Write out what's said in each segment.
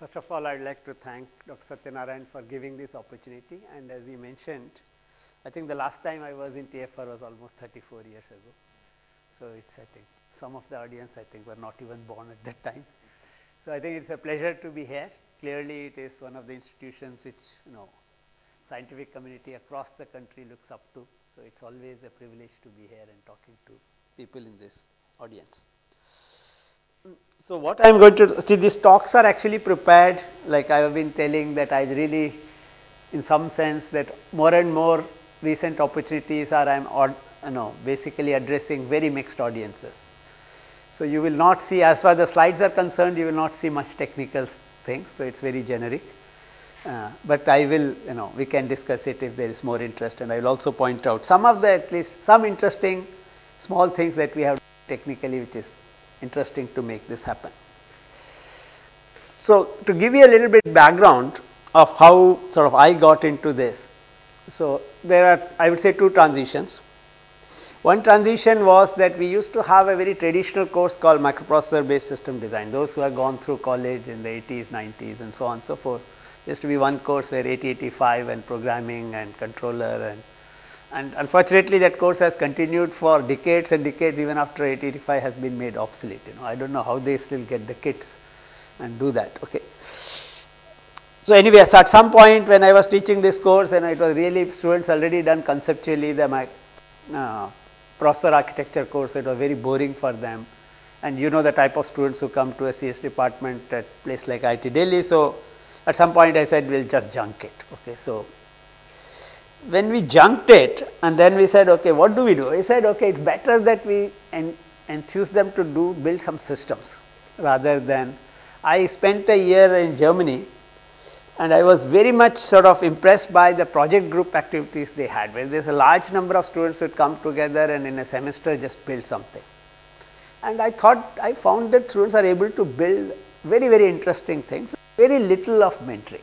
First of all, I would like to thank Dr. Satyanarayan for giving this opportunity, and as he mentioned, I think the last time I was in TFR was almost 34 years ago. So, it is I think some of the audience I think were not even born at that time. So, I think it is a pleasure to be here. Clearly, it is one of the institutions which scientific community across the country looks up to. So, it is always a privilege to be here and talking to people in this audience. So, what I am going to see, these talks are actually prepared, like I have been telling, that I really in some sense that more and more recent opportunities are I am basically addressing very mixed audiences. So, you will not see, as far as the slides are concerned, you will not see much technical things. So, it is very generic, but I will we can discuss it if there is more interest, and I will also point out some of the at least some interesting small things that we have technically, which is interesting to make this happen. So, to give you a little bit background of how sort of I got into this. So, there are I would say two transitions. One transition was that we used to have a very traditional course called microprocessor based system design. Those who have gone through college in the 80s, 90s and so on and so forth. There used to be one course where 8085 and programming and controller, and unfortunately that course has continued for decades and decades even after 8085 has been made obsolete. I do not know how they still get the kits and do that. Okay. So, anyway, so at some point when I was teaching this course, and it was really students already done conceptually the processor architecture course, it was very boring for them, and the type of students who come to a CS department at a place like IIT Delhi. So, at some point I said we will just junk it. Okay. So, when we junked it and then we said, okay, what do we do? We said, okay, it is better that we enthuse them to build some systems rather than. I spent a year in Germany, and I was very much sort of impressed by the project group activities they had, where there is a large number of students who would come together and in a semester just build something. And I found that students are able to build very, very interesting things, very little of mentoring.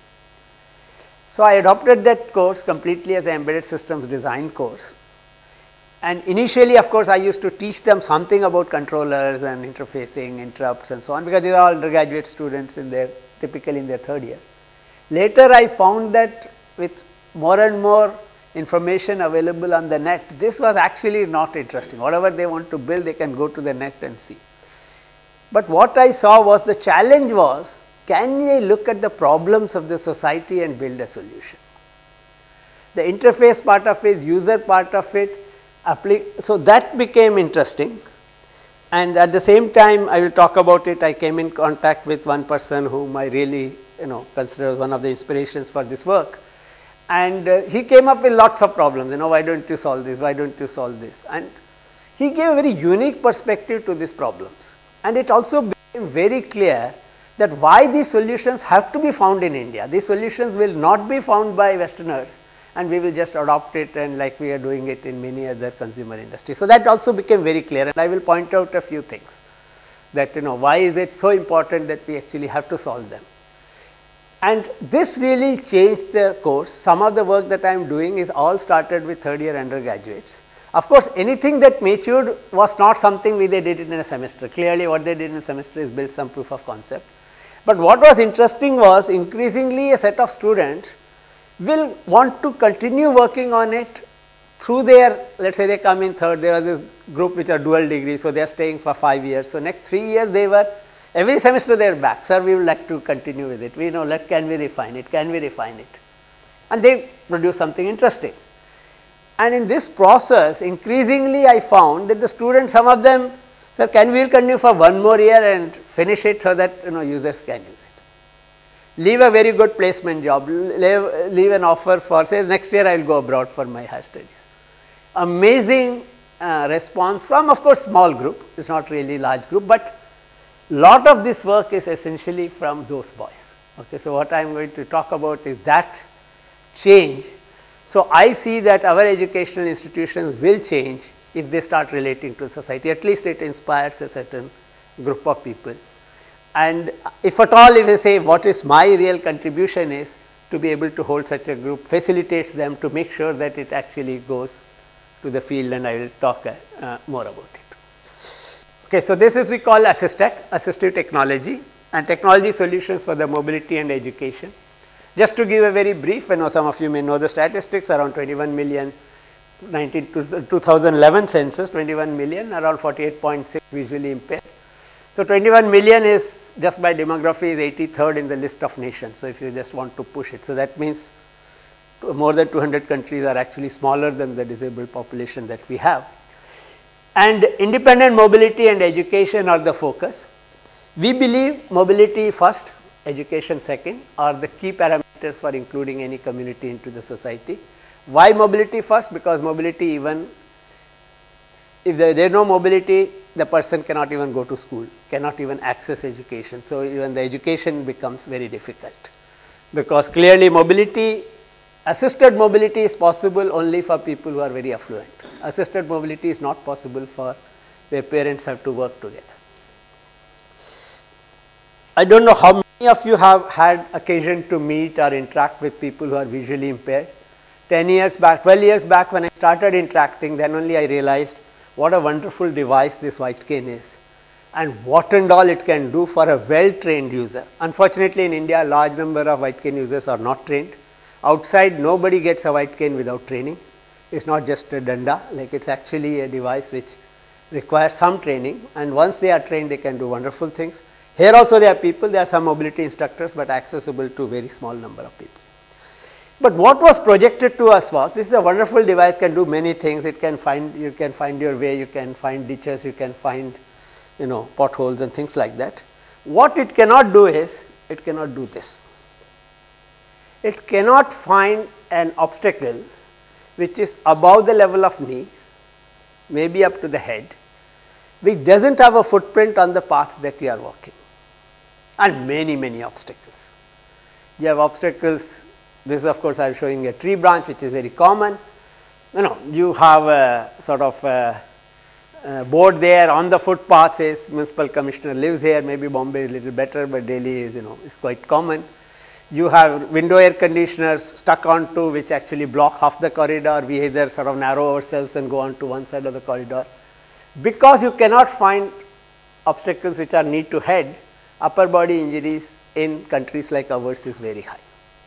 So, I adopted that course completely as an embedded systems design course, and initially of course, I used to teach them something about controllers and interfacing, interrupts and so on, because these are all undergraduate students typically in their third year. Later I found that with more and more information available on the net, this was actually not interesting. Whatever they want to build, they can go to the net and see. But what I saw was the challenge was, can we look at the problems of the society and build a solution? The interface part of it, user part of it, so that became interesting. And at the same time, I will talk about it. I came in contact with one person whom I really consider as one of the inspirations for this work, and he came up with lots of problems. Why don't you solve this? Why don't you solve this? And he gave a very unique perspective to these problems, and it also became very clear that why these solutions have to be found in India. These solutions will not be found by Westerners, and we will just adopt it, and like we are doing it in many other consumer industries. So, that also became very clear, and I will point out a few things that why is it so important that we actually have to solve them. And this really changed the course. Some of the work that I am doing is all started with third year undergraduates. Of course, anything that matured was not something they did in a semester. Clearly, what they did in a semester is build some proof of concept. But what was interesting was increasingly a set of students will want to continue working on it through their, let us say they come in third, there was this group which are dual degree. So, they are staying for 5 years. So, next 3 years they were every semester they are back, sir, we would like to continue with it, we know can we refine it, and they produce something interesting. And in this process increasingly I found that the students, some of them, sir, can we continue for 1 more year and finish it so that users can use it. Leave a very good placement job, leave an offer for say next year I will go abroad for my higher studies. Amazing response from of course small group, it is not really large group, but lot of this work is essentially from those boys. Okay. So, what I am going to talk about is that change. So, I see that our educational institutions will change if they start relating to society, at least it inspires a certain group of people. And if at all, if I say what is my real contribution is to be able to hold such a group, facilitates them to make sure that it actually goes to the field, and I will talk more about it. Okay, so this is we call assistive technology, and technology solutions for the mobility and education. Just to give a very brief, some of you may know the statistics, around 21 million 2011 census, 21 million, around 48.6 visually impaired. So, 21 million is just by demography is 83rd in the list of nations. So, if you just want to push it. So, that means more than 200 countries are actually smaller than the disabled population that we have. And independent mobility and education are the focus. We believe mobility first, education second are the key parameters for including any community into the society. Why mobility first? Because mobility, even if there is no mobility, the person cannot even go to school, cannot even access education. So, even the education becomes very difficult, because clearly mobility, assisted mobility is possible only for people who are very affluent. Assisted mobility is not possible for where parents have to work together. I do not know how many of you have had occasion to meet or interact with people who are visually impaired. 10 years back, 12 years back when I started interacting, then only I realized what a wonderful device this white cane is and what and all it can do for a well trained user. Unfortunately, in India, a large number of white cane users are not trained. Outside, nobody gets a white cane without training. It is not just a danda, like it is actually a device which requires some training, and once they are trained, they can do wonderful things. Here also there are people, there are some mobility instructors, but accessible to very small number of people. But what was projected to us was, this is a wonderful device, can do many things. It can find, you can find your way, you can find ditches, you can find, potholes and things like that. What it cannot do is, it cannot do this. It cannot find an obstacle which is above the level of knee, maybe up to the head, which does not have a footprint on the path that you are walking, and many obstacles. You have obstacles. This of course, I am showing a tree branch, which is very common. You have a sort of board there on the footpath says municipal commissioner lives here. Maybe Bombay is a little better, but Delhi is is quite common. You have window air conditioners stuck onto which actually block half the corridor. We either sort of narrow ourselves and go on to one side of the corridor. Because you cannot find obstacles which are knee to head, upper body injuries in countries like ours is very high.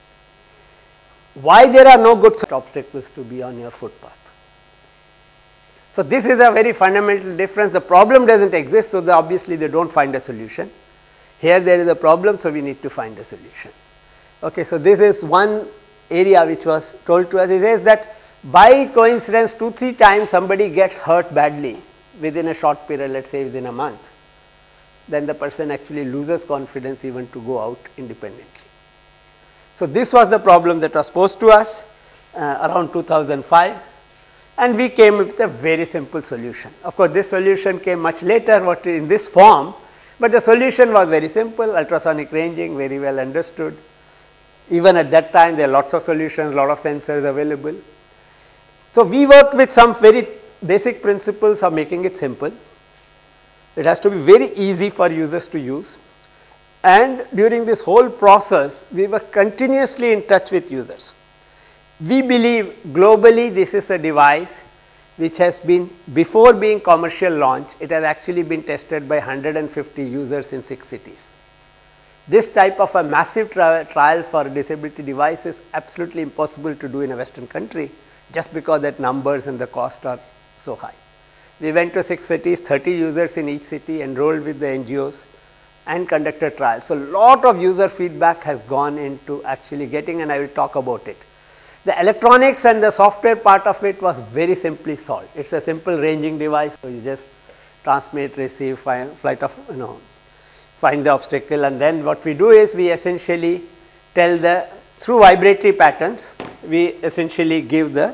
Why there are no good obstacles to be on your footpath? So, this is a very fundamental difference. The problem does not exist, so obviously they do not find a solution. Here there is a problem, so we need to find a solution. Okay, so this is one area which was told to us. It says that by coincidence 2-3 times somebody gets hurt badly within a short period, let us say within a month, then the person actually loses confidence even to go out independently. So, this was the problem that was posed to us around 2005, and we came with a very simple solution. Of course, this solution came much later, what in this form, but the solution was very simple, ultrasonic ranging, very well understood. Even at that time, there are lots of solutions, lot of sensors available. So, we worked with some very basic principles of making it simple. It has to be very easy for users to use, and during this whole process, we were continuously in touch with users. We believe globally this is a device which has been, before being commercial launch, it has actually been tested by 150 users in 6 cities. This type of a massive trial for a disability device is absolutely impossible to do in a Western country, just because that numbers and the cost are so high. We went to 6 cities, 30 users in each city, enrolled with the NGOs and conducted trials. So, lot of user feedback has gone into actually getting, and I will talk about it. The electronics and the software part of it was very simply solved. It is a simple ranging device. So, you just transmit, receive, find the obstacle, and then what we do is we essentially tell through vibratory patterns, we essentially give the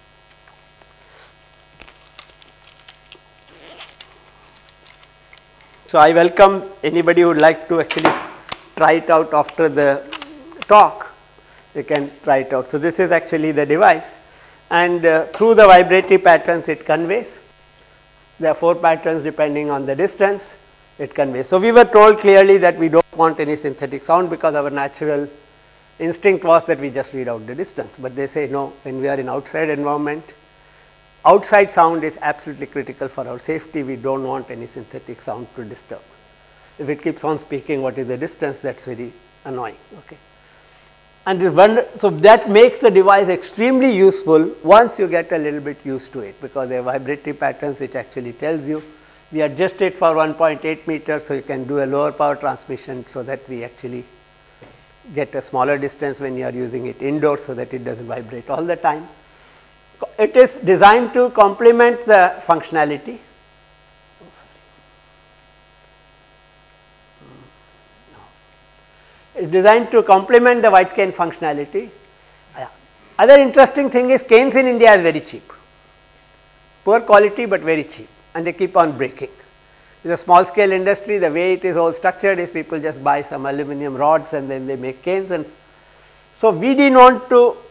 So, I welcome anybody who would like to actually try it out after the talk, you can try it out. So, this is actually the device, and through the vibratory patterns it conveys. There are 4 patterns depending on the distance it conveys. So, we were told clearly that we do not want any synthetic sound, because our natural instinct was that we just read out the distance, but they say no, when we are in outside environment, outside sound is absolutely critical for our safety. We do not want any synthetic sound to disturb. If it keeps on speaking what is the distance, that is very annoying. Okay. And so that makes the device extremely useful once you get a little bit used to it, because there are vibratory patterns which actually tells you. We adjust it for 1.8 meters, so you can do a lower power transmission, so that we actually get a smaller distance when you are using it indoors, so that it does not vibrate all the time. It is designed to complement the functionality. It is designed to complement the white cane functionality. Other interesting thing is canes in India is very cheap, poor quality but very cheap, and they keep on breaking. It is a small scale industry. The way it is all structured is people just buy some aluminum rods and then they make canes. And so we didn't want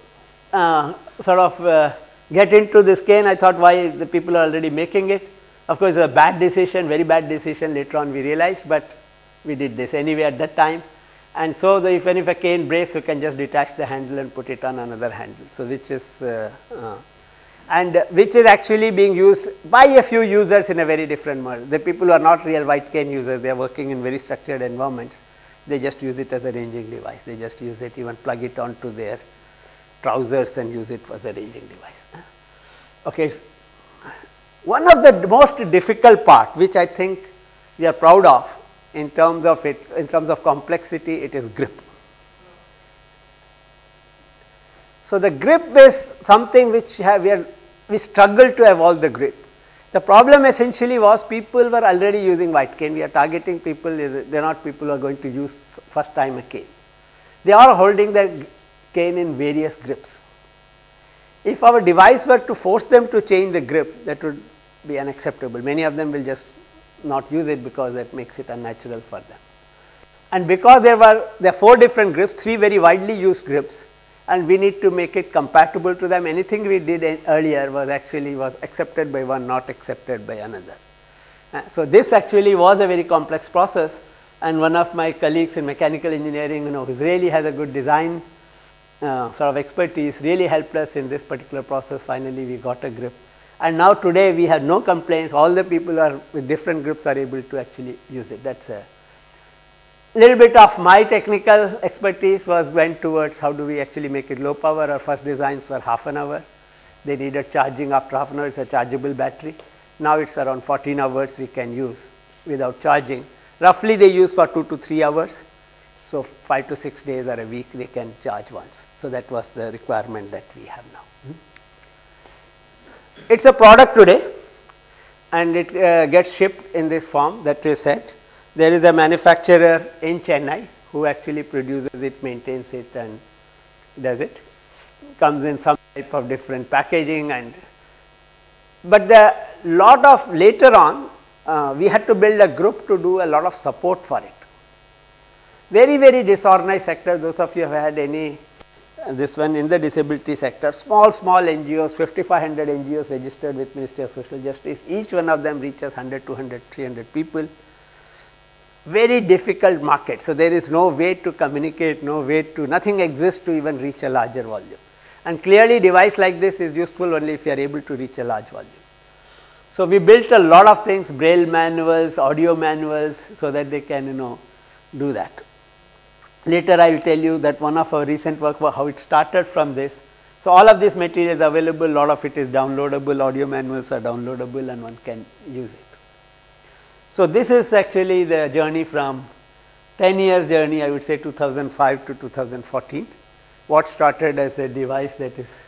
to get into this cane. I thought, why, the people are already making it. Of course, it was a bad decision, very bad decision later on we realized, but we did this anyway at that time. And so if a cane breaks, you can just detach the handle and put it on another handle. So which is actually being used by a few users in a very different manner. The people who are not real white cane users, they are working in very structured environments. They just use it as a ranging device. They just use it, even plug it onto their trousers and use it as a ranging device. Okay. One of the most difficult part, which I think we are proud of in terms of it, in terms of complexity, it is grip. So the grip is something which we struggle to evolve the grip. The problem essentially was people were already using white cane. We are targeting people, they are not people who are going to use first time a cane. They are holding the cane in various grips. If our device were to force them to change the grip, that would be unacceptable. Many of them will just not use it because that makes it unnatural for them. And because there are 4 different grips, 3 very widely used grips, and we need to make it compatible to them. Anything we did earlier was accepted by one, not accepted by another. So this actually was a very complex process, and one of my colleagues in mechanical engineering, who really has a good design expertise, really helped us in this particular process. Finally, we got a grip. And now today we have no complaints, all the people with different grips are able to actually use it. That is a little bit of my technical expertise went towards how do we actually make it low power. Our first designs were half an hour. They needed charging after half an hour. It is a chargeable battery. Now it is around 14 hours we can use without charging. Roughly they use for 2 to 3 hours. So 5 to 6 days or a week they can charge once. So that was the requirement that we have now. It is a product today, and it gets shipped in this form that is said. There is a manufacturer in Chennai who actually produces it, maintains it, and does it. Comes in some type of different packaging, but later on we had to build a group to do a lot of support for it. Very, very disorganized sector. Those of you who have had any this one in the disability sector, small NGOs, 5,500 NGOs registered with Ministry of Social Justice, each one of them reaches 100, 200, 300 people, very difficult market. So there is no way to communicate, nothing exists to even reach a larger volume, and clearly device like this is useful only if you are able to reach a large volume. So we built a lot of things, braille manuals, audio manuals, so that they can do that. Later I will tell you that one of our recent work was how it started from this. So all of this material is available, a lot of it is downloadable, audio manuals are downloadable and one can use it. So this is actually the journey from 10-year journey, I would say 2005 to 2014. What started as a device that is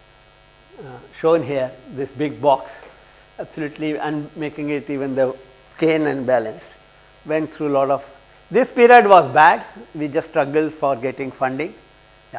shown here, this big box, absolutely, and making it even the cane and balanced, went through a lot of. This period was bad, we just struggled for getting funding. Yeah.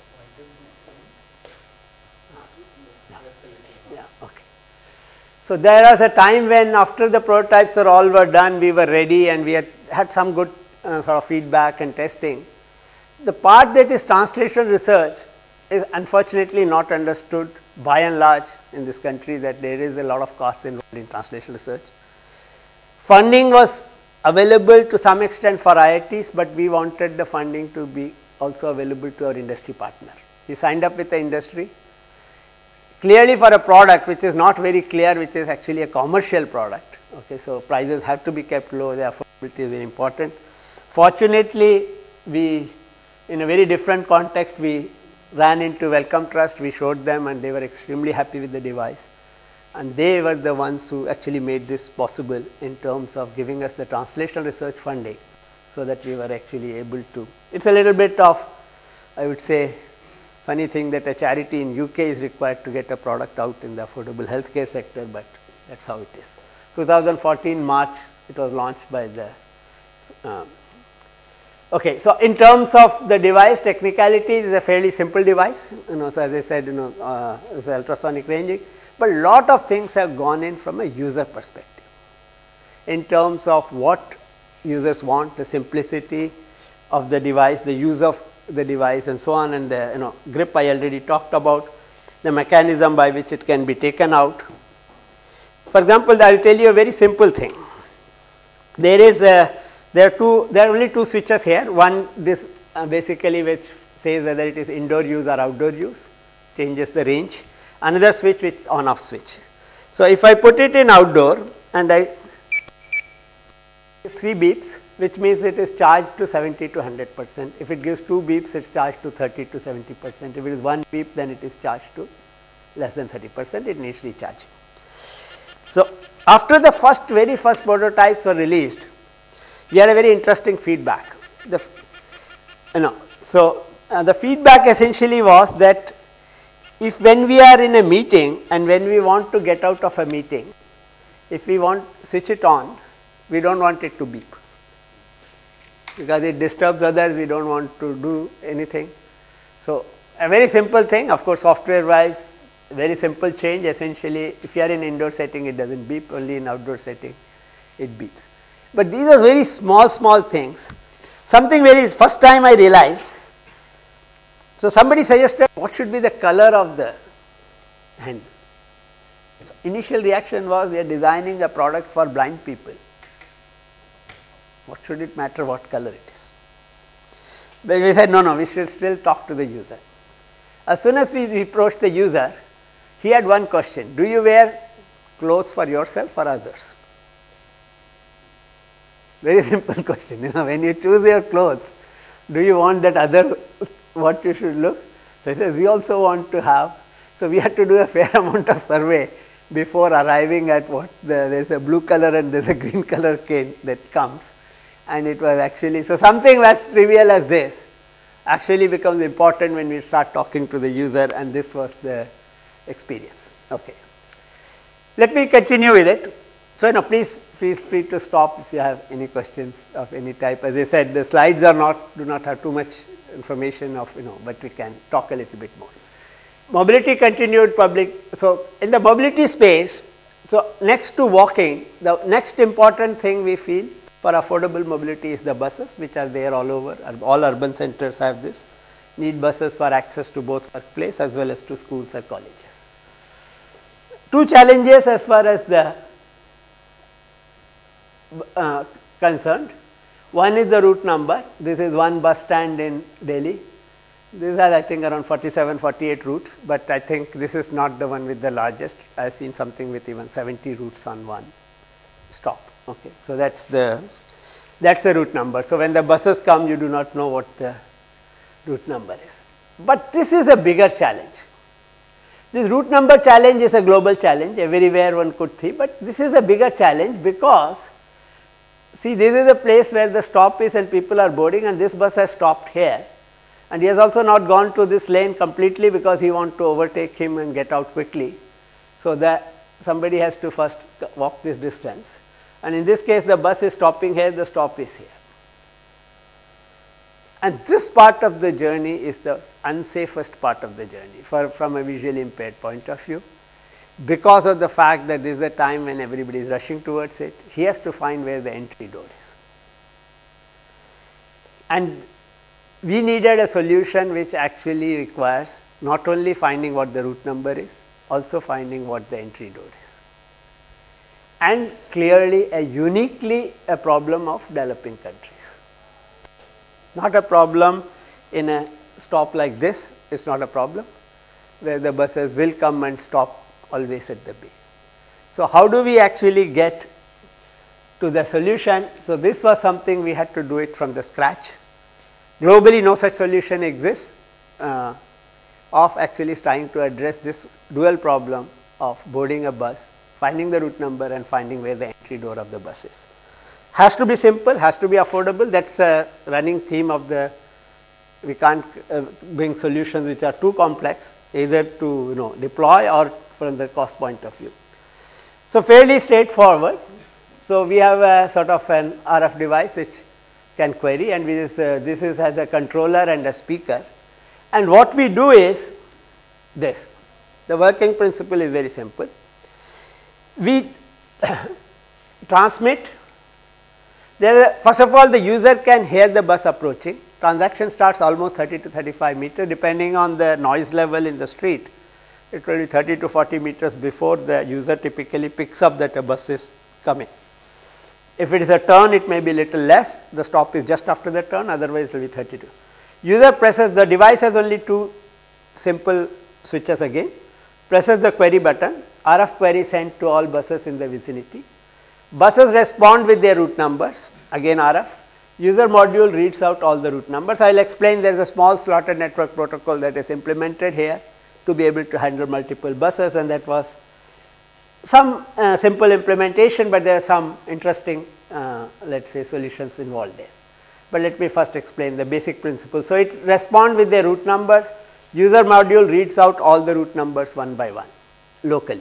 Yeah, okay. So there was a time when after the prototypes all were done, we were ready and we had some good feedback and testing. The part that is translational research is unfortunately not understood by and large in this country, that there is a lot of costs involved in translational research. Funding was available to some extent for IITs, but we wanted the funding to be also available to our industry partner. We signed up with the industry clearly for a product which is not very clear, which is actually a commercial product. Okay, so prices have to be kept low, therefore It is very important. Fortunately, we in a very different context, we ran into Wellcome Trust, we showed them and they were extremely happy with the device, and they were the ones who actually made this possible in terms of giving us the translational research funding, so that we were actually able to. It is a little bit of, I would say, funny thing that a charity in UK is required to get a product out in the affordable healthcare sector, but that is how it is. 2014 March it was launched by the okay. So, in terms of the device technicality, it is a fairly simple device, so as I said, it's ultrasonic ranging, but lot of things have gone in from a user perspective in terms of what users want, the simplicity of the device, the use of the device and so on, and the grip I already talked about, the mechanism by which it can be taken out. For example, I will tell you a very simple thing. There are only two switches here. One, this basically which says whether it is indoor use or outdoor use, changes the range. Another switch which is on off switch. So, if I put it in outdoor and I 3 beeps, which means it is charged to 70 to 100%. If it gives 2 beeps, it is charged to 30 to 70%. If it is 1 beep, then it is charged to less than 30%, it needs recharging. So, after the very first prototypes were released, we had a very interesting feedback. The feedback essentially was that if when we are in a meeting and when we want to get out of a meeting, if we want switch it on, we do not want it to beep, because it disturbs others, we do not want to do anything. So, a very simple thing, of course, software wise, very simple change. Essentially, if you are in indoor setting, it does not beep, only in outdoor setting it beeps. But these are very small things. Something very first time I realized. So, somebody suggested what should be the color of the handle. So, initial reaction was we are designing a product for blind people. What should it matter what color it is? But we said no, we should still talk to the user. As soon as we approached the user, he had one question: do you wear clothes for yourself or others? Very simple question. When you choose your clothes, do you want that other what you should look? So, he says we also want to have. So, we had to do a fair amount of survey before arriving at what there is a blue color and there is a green color cane that comes, and it was actually, so something as trivial as this actually becomes important when we start talking to the user, and this was the experience. Okay. Let me continue with it. So, please feel free to stop if you have any questions of any type. As I said, the slides do not have too much information of but we can talk a little bit more. Mobility continued public. So, in the mobility space, so next to walking, the next important thing we feel for affordable mobility is the buses, which are there all over. All urban centers have this, need buses for access to both workplace as well as to schools or colleges. Two challenges as far as the concerned. One is the route number. This is one bus stand in Delhi. These are I think around 47, 48 routes, but I think this is not the one with the largest. I have seen something with even 70 routes on one stop. Okay. So, that is the route number. So, when the buses come, you do not know what the route number is. But this is a bigger challenge. This route number challenge is a global challenge, everywhere one could think, but this is a bigger challenge because see, this is a place where the stop is and people are boarding, and this bus has stopped here, and he has also not gone to this lane completely because he wants to overtake him and get out quickly. So, that somebody has to first walk this distance, and in this case the bus is stopping here, the stop is here. And this part of the journey is the unsafest part of the journey from a visually impaired point of view, because of the fact that this is a time when everybody is rushing towards it. He has to find where the entry door is. And we needed a solution which actually requires not only finding what the route number is, also finding what the entry door is. And clearly uniquely a problem of developing countries. Not a problem in a stop like this, it is not a problem, where the buses will come and stop always at the bay. So, how do we actually get to the solution. So, this was something we had to do it from the scratch. Globally, no such solution exists of actually trying to address this dual problem of boarding a bus, finding the route number and finding where the entry door of the bus is. Has to be simple, has to be affordable. That is a running theme of the, we can't bring solutions which are too complex, either to deploy or from the cost point of view. So, fairly straightforward. So, we have a sort of an RF device which can query, and this has a controller and a speaker, and what we do is this. The working principle is very simple. We transmit. First of all, the user can hear the bus approaching. Transaction starts almost 30 to 35 meters, depending on the noise level in the street. It will be 30 to 40 meters before the user typically picks up that a bus is coming. If it is a turn, it may be little less. The stop is just after the turn, otherwise it will be 32. User presses, the device has only two simple switches again, presses the query button, RF query sent to all buses in the vicinity. Buses respond with their route numbers, again RF. User module reads out all the route numbers. I will explain, there is a small slotted network protocol that is implemented here to be able to handle multiple buses, and that was some simple implementation, but there are some interesting let us say solutions involved there. But let me first explain the basic principle. So, it responds with the route numbers, user module reads out all the route numbers one by one locally.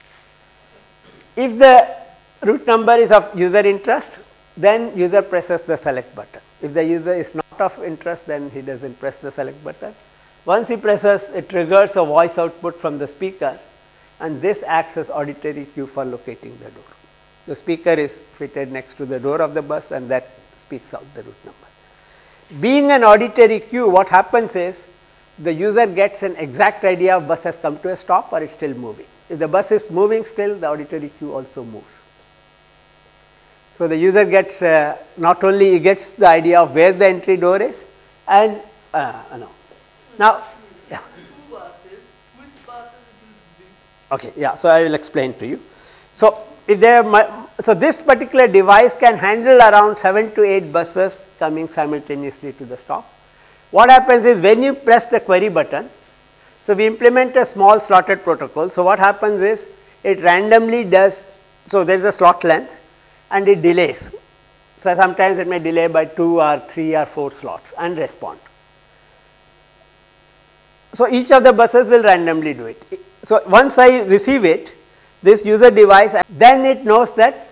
If the route number is of user interest, then user presses the select button. If the user is not of interest, then he does not press the select button. Once he presses, it triggers a voice output from the speaker, and this acts as auditory cue for locating the door. The speaker is fitted next to the door of the bus, and that speaks out the route number. Being an auditory cue, what happens is the user gets an exact idea of bus has come to a stop or it is still moving. If the bus is moving still, the auditory cue also moves. So, the user gets not only he gets the idea of where the entry door is, and now yeah. Okay, yeah. So, I will explain to you. So, if there are so this particular device can handle around 7 to 8 buses coming simultaneously to the stop. What happens is when you press the query button, so we implement a small slotted protocol. So, what happens is it randomly does, so there is a slot length and it delays. So, sometimes it may delay by 2 or 3 or 4 slots and respond. So, each of the buses will randomly do it. So, once I receive it, this user device, then it knows that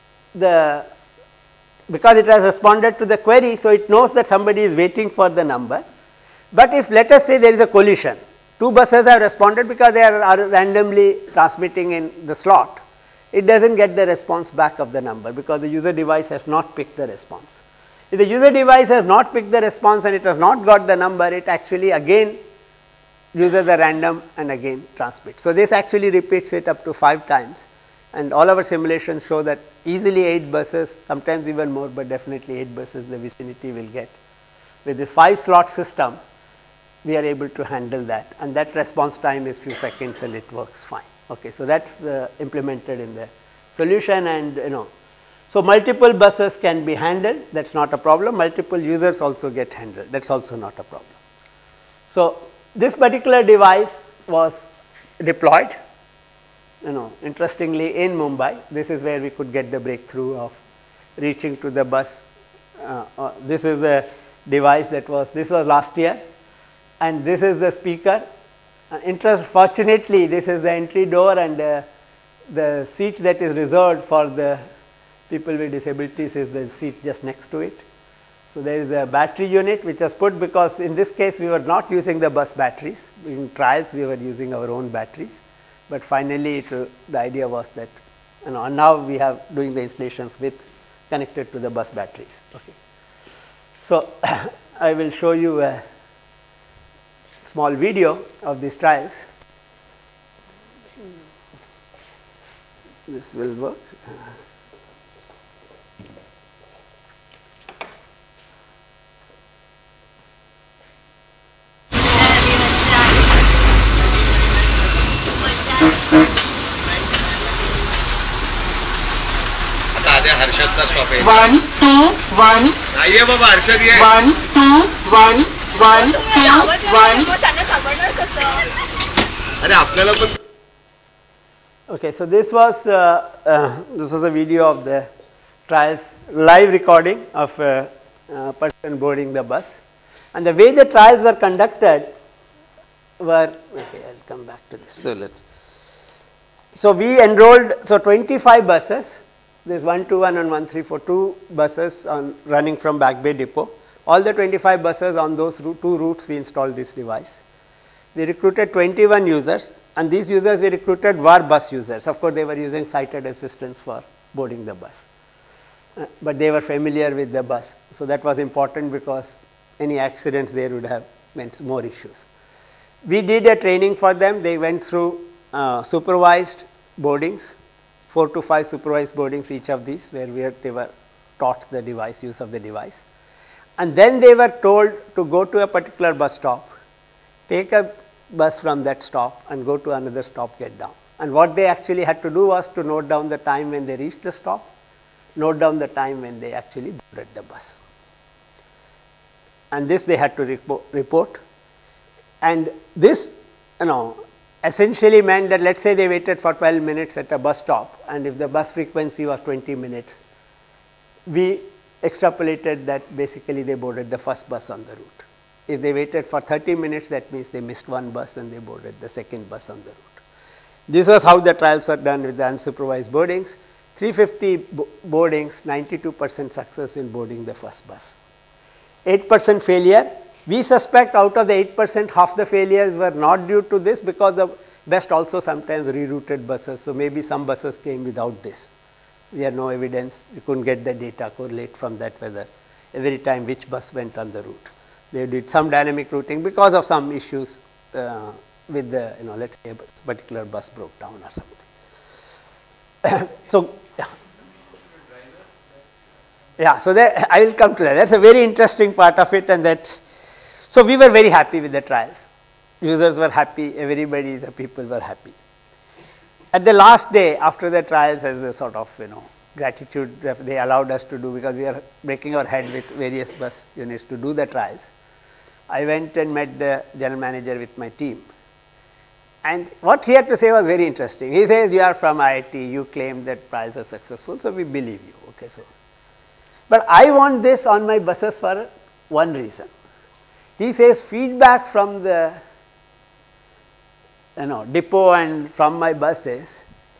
because it has responded to the query, so it knows that somebody is waiting for the number. But if let us say there is a collision, 2 buses have responded because they are randomly transmitting in the slot, it does not get the response back of the number because the user device has not picked the response. If the user device has not picked the response and it has not got the number, it actually again uses the random and again transmits. So, this actually repeats it up to 5 times, and all our simulations show that easily 8 buses, sometimes even more, but definitely 8 buses the vicinity will get. With this 5 slot system, we are able to handle that, and that response time is few seconds and it works fine. Okay, so that is implemented in the solution, and so multiple buses can be handled, that is not a problem. Multiple users also get handled, that is also not a problem. So, this particular device was deployed, interestingly in Mumbai. This is where we could get the breakthrough of reaching to the bus. This is a device that was, this was last year, and this is the speaker. Fortunately, this is the entry door, and the seat that is reserved for the people with disabilities is the seat just next to it. So, there is a battery unit which was put, because in this case we were not using the bus batteries. In trials we were using our own batteries, but finally the idea was that and now we have doing the installations with connected to the bus batteries. Okay. So, I will show you a small video of these trials. This will work. आता हर्षदचा stop आहे. 1 2 1 नाहीये बाबा हर्षद ये. 1 2 1 1 2 1. त्यांना सापडणार कसं? अरे आपल्याला पण. Okay, so this was a video of the trials, live recording of a person boarding the bus, and the way the trials were conducted were, okay, I'll come back to this. So we enrolled 25 buses. There's 121 and 1342 buses running from Back Bay Depot. All the 25 buses on those two routes we installed this device. We recruited 21 users, and these users we recruited were bus users. Of course, they were using sighted assistance for boarding the bus, but they were familiar with the bus. So that was important because any accidents there would have meant more issues. We did a training for them. They went through supervised boardings, 4 to 5 supervised boardings each of these, where they were taught the device, use of the device. And then they were told to go to a particular bus stop, take a bus from that stop and go to another stop, get down. And what they actually had to do was to note down the time when they reached the stop, note down the time when they actually boarded the bus. And this they had to report. And this, essentially meant that, let's say they waited for 12 minutes at a bus stop, and if the bus frequency was 20 minutes, we extrapolated that basically they boarded the first bus on the route. If they waited for 30 minutes, that means they missed one bus and they boarded the second bus on the route. This was how the trials were done with the unsupervised boardings. 350 boardings, 92% success in boarding the first bus. 8% failure. We suspect out of the 8%, half the failures were not due to this, because the BEST also sometimes rerouted buses. So maybe some buses came without this. We have no evidence. We couldn't get the data correlate from that whether every time which bus went on the route. They did some dynamic routing because of some issues with the, let's say a particular bus broke down or something. So, yeah, so I will come to that. That's a very interesting part of it, and that. So we were very happy with the trials. Users were happy. Everybody, the people were happy. At the last day after the trials, as a sort of gratitude they allowed us to do, because we are breaking our head with various bus units to do the trials, I went and met the general manager with my team. And what he had to say was very interesting. He says, you are from IIT, you claim that trials are successful, so we believe you. Okay, so, but I want this on my buses for one reason. He says, feedback from the depot and from my buses,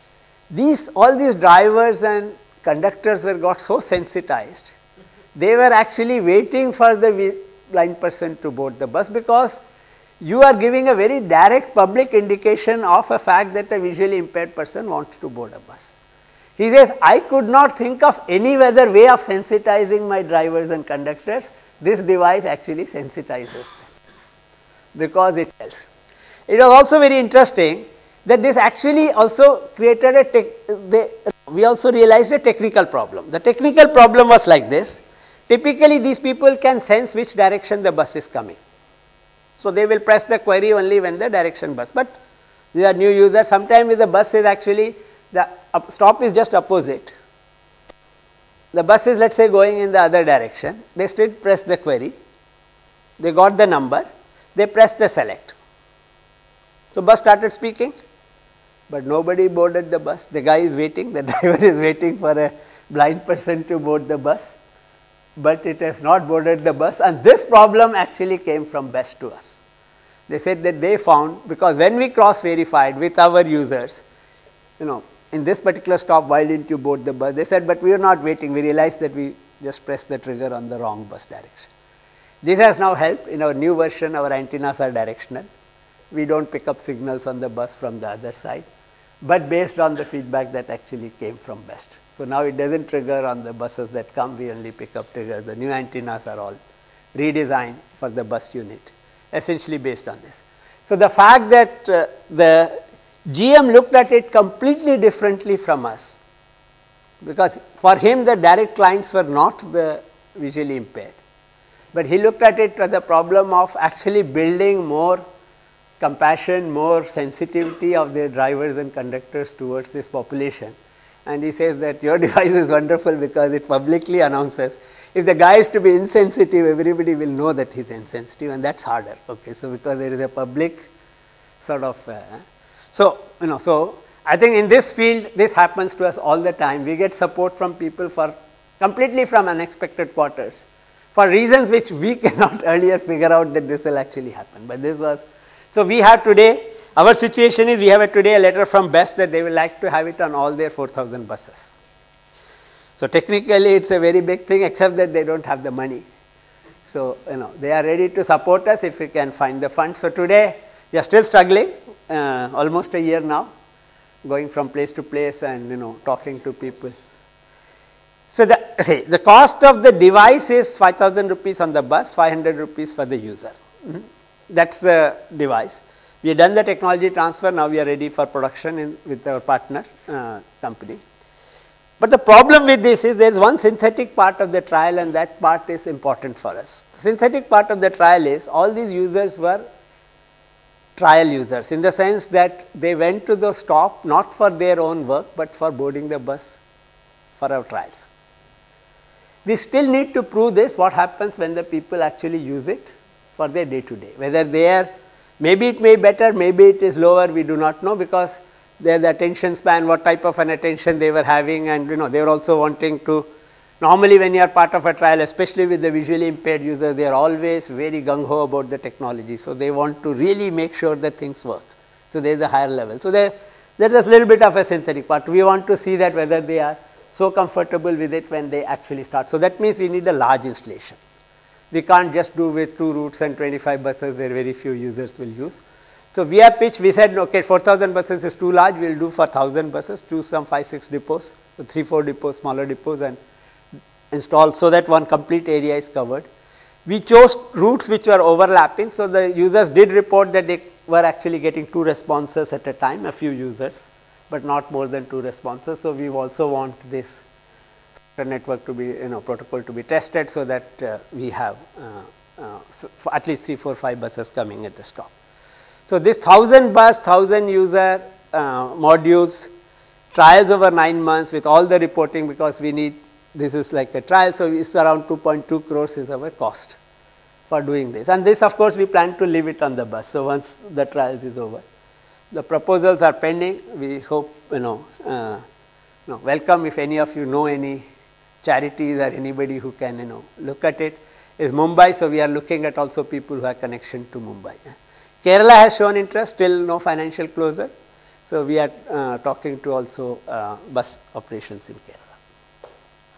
all these drivers and conductors got so sensitized, they were actually waiting for the blind person to board the bus, because you are giving a very direct public indication of a fact that a visually impaired person wants to board a bus. He says, I could not think of any other way of sensitizing my drivers and conductors. This device actually sensitizes them because it helps. It was also very interesting that this actually also created we also realized a technical problem. The technical problem was like this. Typically, these people can sense which direction the bus is coming. So they will press the query only when the direction bus. But these are new users. Sometimes if the bus is actually, the stop is just opposite. The bus is, let's say, going in the other direction. They still press the query. They got the number. They press the select. So bus started speaking, but nobody boarded the bus. The guy is waiting. The driver is waiting for a blind person to board the bus, but it has not boarded the bus. And this problem actually came from BEST to us. They said that they found, because when we cross-verified with our users, in this particular stop, why didn't you board the bus? They said, but we are not waiting. We realized that we just pressed the trigger on the wrong bus direction. This has now helped. In our new version, our antennas are directional. We don't pick up signals on the bus from the other side, but based on the feedback that actually came from BEST. So now it doesn't trigger on the buses that come, we only pick up triggers. The new antennas are all redesigned for the bus unit, essentially based on this. So the fact that the GM looked at it completely differently from us, because for him the direct clients were not the visually impaired, but he looked at it as a problem of actually building more compassion, more sensitivity of their drivers and conductors towards this population, and he says that your device is wonderful because it publicly announces. If the guy is to be insensitive, everybody will know that he is insensitive, and that is harder. Okay. So, because there is a public sort of, so I think in this field this happens to us all the time. We get support from people for completely from unexpected quarters for reasons which we cannot earlier figure out that this will actually happen, but this was. So, we have today, our situation is we have today a letter from BEST that they will like to have it on all their 4,000 buses. So, technically it is a very big thing, except that they do not have the money. So, they are ready to support us if we can find the funds. So, today we are still struggling, almost a year now, going from place to place and talking to people. So, the cost of the device is 5,000 rupees on the bus, 500 rupees for the user. That is the device. We have done the technology transfer, now we are ready for production with our partner company. But the problem with this is there is one synthetic part of the trial, and that part is important for us. The synthetic part of the trial is all these users were trial users, in the sense that they went to the stop not for their own work, but for boarding the bus for our trials. We still need to prove this, what happens when the people actually use it for their day to day, whether they are, maybe it may be better, maybe it is lower, we do not know, because their attention span, what type of an attention they were having, and they were also wanting to, normally when you are part of a trial, especially with the visually impaired user, they are always very gung-ho about the technology. So, they want to really make sure that things work. So, there is a higher level. So, there is a little bit of a synthetic part. We want to see that whether they are so comfortable with it when they actually start. So, that means we need a large installation. We can't just do with 2 routes and 25 buses where very few users will use. So, we have pitched, we said okay, 4,000 buses is too large, we will do for 1,000 buses, choose some 5-6 depots, so 3-4 depots, smaller depots, and install, so that one complete area is covered. We chose routes which were overlapping. So, the users did report that they were actually getting 2 responses at a time, a few users, but not more than 2 responses. So, we also want this network to be, protocol to be tested, so that we have at least 3, 4, 5 buses coming at the stop. So, this 1,000 bus, 1,000 user modules, trials over 9 months with all the reporting, because we need, this is like a trial. So, it is around 2.2 crores is our cost for doing this, and this of course we plan to leave it on the bus. So, once the trials is over, the proposals are pending. We hope welcome if any of you know any charities or anybody who can look at it. Is Mumbai, so we are looking at also people who have connection to Mumbai. Kerala has shown interest, still no financial closure. So, we are talking to also bus operations in Kerala.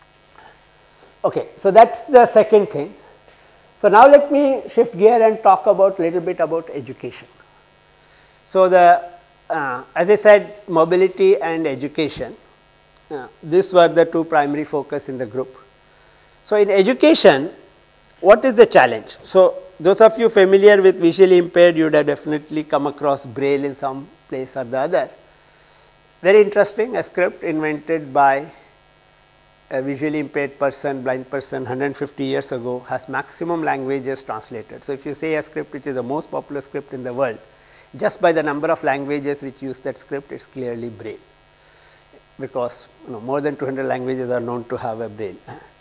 Okay, so that is the second thing. So, now let me shift gear and talk about little bit about education. So, as I said, mobility and education, these were the 2 primary focus in the group. So, in education, what is the challenge? So, those of you familiar with visually impaired, you would have definitely come across Braille in some place or the other. Very interesting, a script invented by a visually impaired person, blind person 150 years ago, has maximum languages translated. So, if you say a script which is the most popular script in the world, just by the number of languages which use that script, it is clearly Braille, because more than 200 languages are known to have a Braille.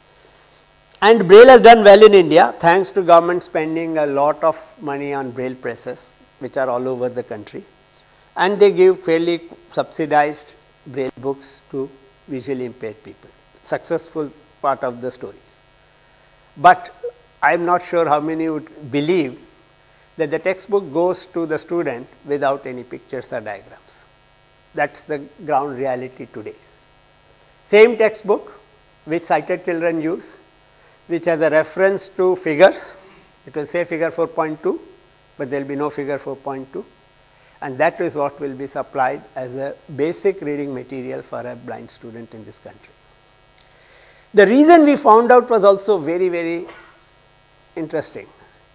And Braille has done well in India, thanks to government spending a lot of money on Braille presses, which are all over the country, and they give fairly subsidized Braille books to visually impaired people. Successful part of the story. But I am not sure how many would believe that the textbook goes to the student without any pictures or diagrams. That is the ground reality today. Same textbook which sighted children use, which has a reference to figures, it will say figure 4.2, but there will be no figure 4.2, and that is what will be supplied as a basic reading material for a blind student in this country. The reason we found out was also very, very interesting.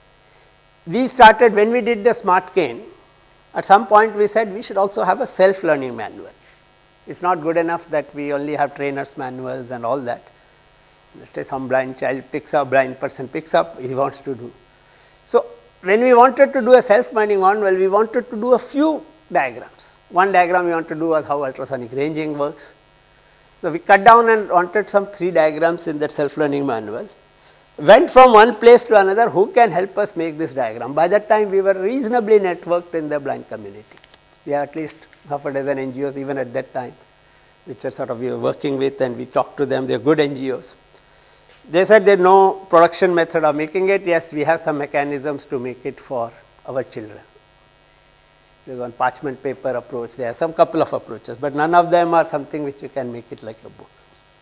We started, when we did the Smart Cane, at some point we said we should also have a self-learning manual. It is not good enough that we only have trainers manuals and all that. Let us say some blind child picks up, blind person picks up, he wants to do. So, when we wanted to do a self-learning manual, we wanted to do a few diagrams. One diagram we want to do was how ultrasonic ranging works. So, we cut down and wanted some 3 diagrams in that self learning manual. Went from one place to another, who can help us make this diagram. By that time we were reasonably networked in the blind community. We have at least half a dozen NGOs even at that time, which were sort of we were working with, and we talked to them. They are good NGOs. They said there is no production method of making it. Yes, we have some mechanisms to make it for our children. There is one parchment paper approach, there are some couple of approaches, but none of them are something which you can make it like a book.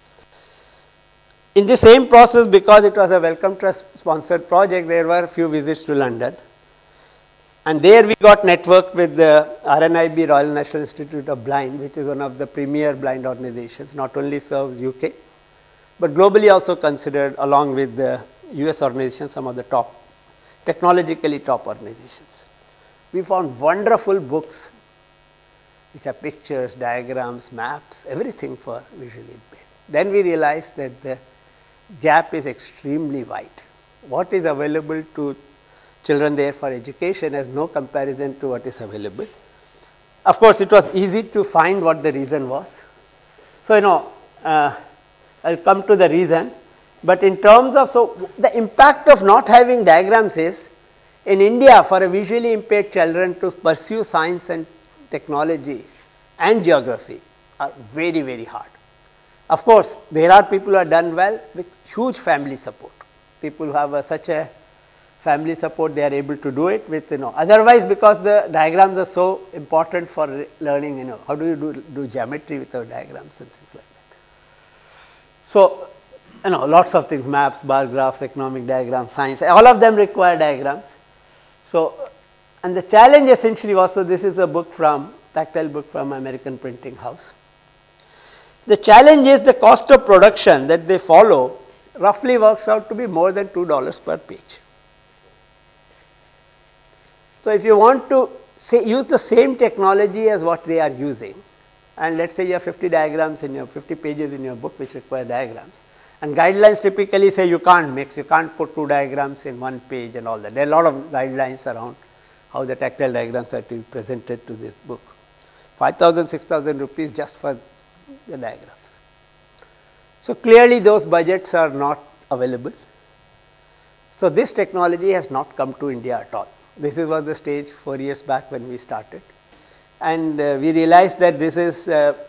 In the same process, because it was a Wellcome Trust sponsored project, there were a few visits to London, and there we got networked with the RNIB, Royal National Institute of Blind, which is one of the premier blind organizations, not only serves UK, but globally also considered along with the US organizations, some of the top, technologically top organizations. We found wonderful books which are pictures, diagrams, maps, everything for visually impaired. Then we realized that the gap is extremely wide. What is available to children there for education has no comparison to what is available. Of course, it was easy to find what the reason was. So, I will come to the reason, but in terms of, so the impact of not having diagrams is, in India for a visually impaired children to pursue science and technology and geography are very, very hard. Of course, there are people who are done well with huge family support. People who have such a family support, they are able to do it with, otherwise because the diagrams are so important for learning, how do you do geometry without diagrams and things like that. So, lots of things, maps, bar graphs, economic diagrams, science, all of them require diagrams. So, and the challenge essentially was, so this is a book from, tactile book from American Printing House. The challenge is the cost of production that they follow roughly works out to be more than $2 per page. So, if you want to say use the same technology as what they are using, and let us say you have 50 diagrams in your 50 pages in your book which require diagrams, and guidelines typically say you can't mix, you can't put 2 diagrams in 1 page and all that. There are a lot of guidelines around how the tactile diagrams are to be presented to this book. 5,000, 6,000 rupees just for the diagrams. So, clearly those budgets are not available. So, this technology has not come to India at all. This was the stage 4 years back when we started, and we realized that this is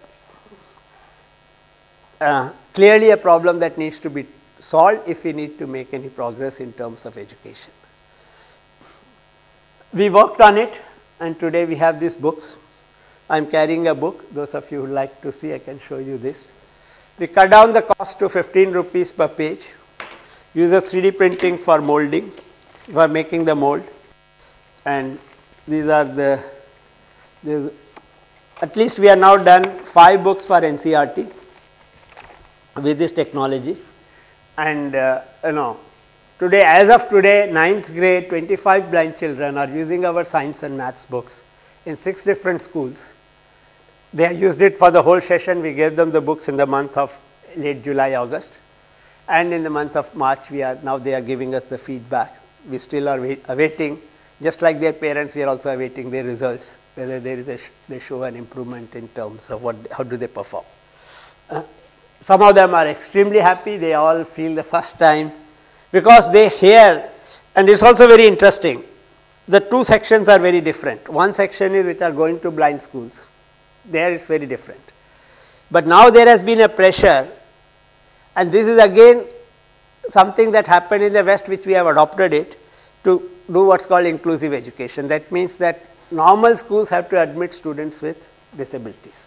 clearly a problem that needs to be solved if we need to make any progress in terms of education. We worked on it, and today we have these books. I am carrying a book. Those of you who like to see, I can show you this. We cut down the cost to 15 rupees per page, uses 3D printing for molding, for making the mold, and these are the, at least we have now done 5 books for NCERT with this technology, and today, as of today, 9th grade, 25 blind children are using our science and maths books in 6 different schools. They have used it for the whole session. We gave them the books in the month of late July, August, and in the month of March, they are giving us the feedback. We still are awaiting, just like their parents, we are also awaiting their results, whether there is they show an improvement in terms of how do they perform. Some of them are extremely happy. They all feel the first time, because they hear, and it is also very interesting. The 2 sections are very different. One section is which are going to blind schools. There it is very different. But now there has been a pressure, and this is again something that happened in the West, which we have adopted it, to do what is called inclusive education. That means that normal schools have to admit students with disabilities.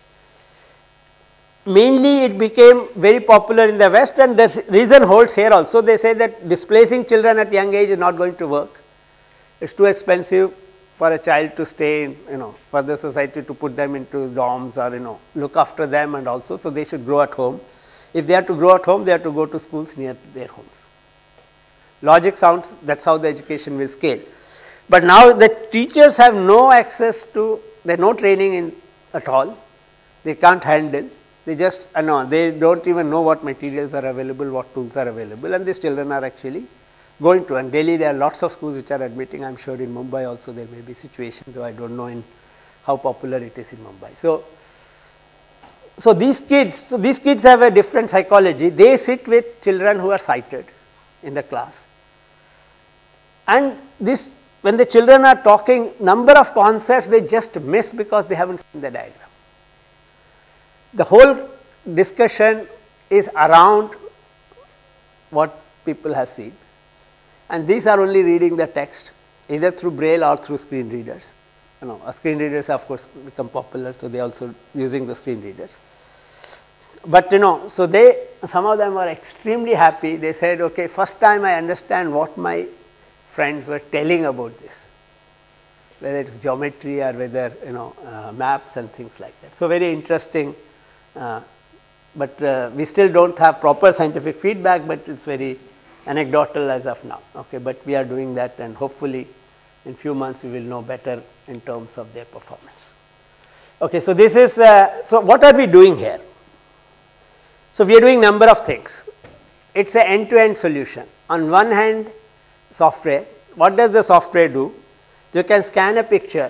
Mainly it became very popular in the West, and the reason holds here also. They say that displacing children at young age is not going to work. It is too expensive for a child to stay in, for the society to put them into dorms or, look after them, and also, so they should grow at home. If they have to grow at home, they have to go to schools near their homes. Logic sounds, that is how the education will scale. But now the teachers have no access to, they have no training in at all, they can't handle, they just, they do not even know what materials are available, what tools are available, and these children are actually going to, and Delhi there are lots of schools which are admitting. I am sure in Mumbai also there may be situations, though I do not know in how popular it is in Mumbai. So, so these kids have a different psychology. They sit with children who are sighted in the class, and this, when the children are talking, number of concepts they just miss because they haven't seen the diagram. The whole discussion is around what people have seen, and these are only reading the text either through braille or through screen readers. Screen readers of course become popular, so they also using the screen readers. But so some of them were extremely happy. They said, okay, first time I understand what my friends were telling about this, whether it is geometry or whether maps and things like that. So very interesting, but we still don't have proper scientific feedback, but it's very anecdotal as of now. Okay, but we are doing that, and hopefully in few months we will know better in terms of their performance. Okay, so this is so what are we doing here? So we are doing number of things. It's an end-to-end solution. On one hand, software. What does the software do? You can scan a picture.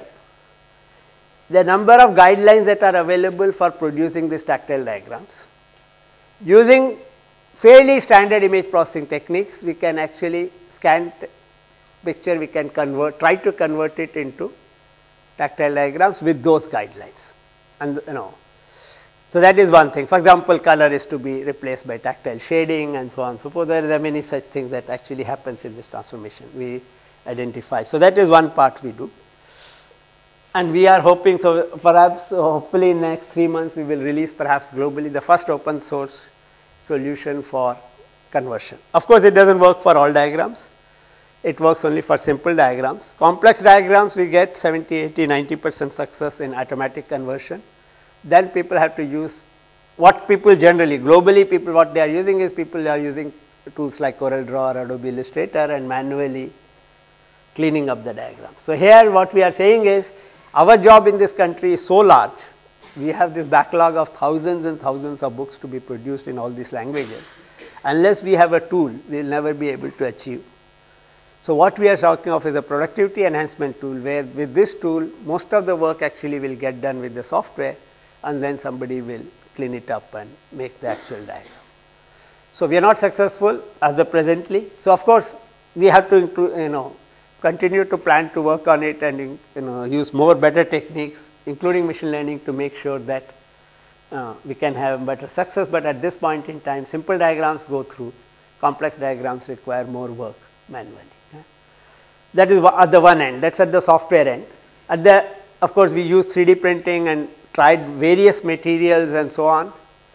The number of guidelines that are available for producing these tactile diagrams. Using fairly standard image processing techniques, we can actually scan picture, we can try to convert it into tactile diagrams with those guidelines, and so that is one thing. For example, color is to be replaced by tactile shading and so on. Suppose there are many such things that actually happens in this transformation we identify. So that is one part we do, and we are hoping, so perhaps hopefully in the next 3 months we will release perhaps globally the first open source solution for conversion. Of course, it does not work for all diagrams. It works only for simple diagrams. Complex diagrams we get 70, 80, 90% success in automatic conversion. Then people have to use what people generally, globally people what they are using is people are using tools like CorelDRAW or Adobe Illustrator and manually cleaning up the diagrams. So here what we are saying is our job in this country is so large. We have this backlog of thousands and thousands of books to be produced in all these languages. Unless we have a tool, we will never be able to achieve. So what we are talking of is a productivity enhancement tool, where with this tool most of the work actually will get done with the software, and then somebody will clean it up and make the actual diagram. So we are not successful as the presently. So of course we have to continue to plan to work on it and use more better techniques, including machine learning, to make sure that we can have better success. But at this point in time, simple diagrams go through, complex diagrams require more work manually. That is at the one end, that is at the software end. At the, of course, we use 3D printing and tried various materials and so on,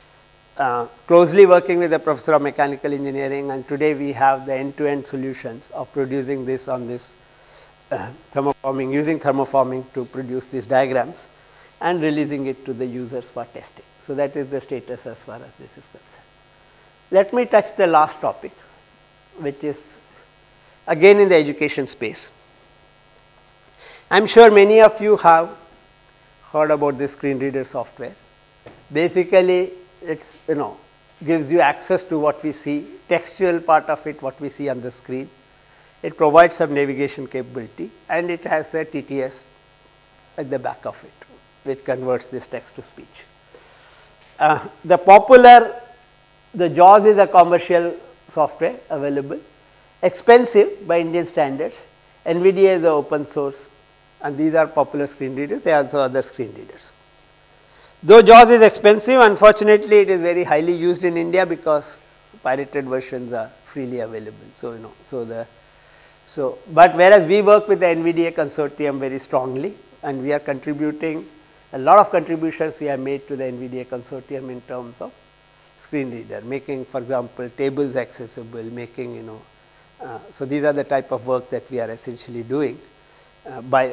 closely working with the professor of mechanical engineering, and today we have the end-to-end solutions of producing this on this thermoforming, using thermoforming to produce these diagrams and releasing it to the users for testing. So that is the status as far as this is concerned. Let me touch the last topic, which is again in the education space. I am sure many of you have heard about this screen reader software. Basically, it's gives you access to what we see, textual part of it, what we see on the screen. It provides some navigation capability, and it has a TTS at the back of it, which converts this text to speech. The JAWS is a commercial software available, expensive by Indian standards. NVIDIA is a open source, and these are popular screen readers. There are also other screen readers. Though JAWS is expensive, unfortunately it is very highly used in India because pirated versions are freely available. So but whereas we work with the NVIDIA consortium very strongly, and we are contributing, a lot of contributions we have made to the NVIDIA consortium in terms of screen reader, making, for example, tables accessible, making so these are the type of work that we are essentially doing, by